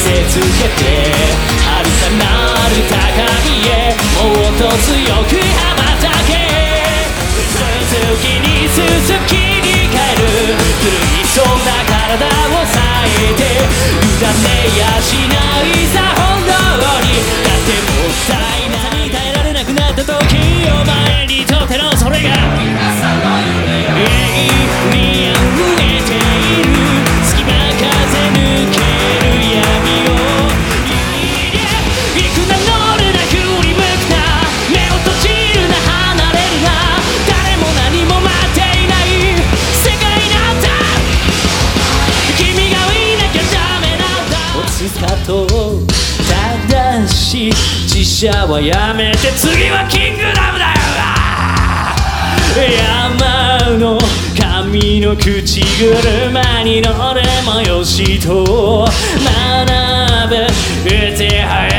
せつけて遥かなる高みへもっと強く羽ばたけ続きに続きに変える狂いそうな体を抑えて委ねやしないさ本当にだってもったいない耐えられなくなった時を前にとってのそれが永遠に溢れている隙間風抜ける闇を行くな乗るな振り向くな目を閉じるな離れるな誰も何も待っていない世界なんだ君がいなきゃダメなんだ落ち着かとただし自社はやめて次はキングダムだよ山の神の口車に乗れもよしと学ぶ手配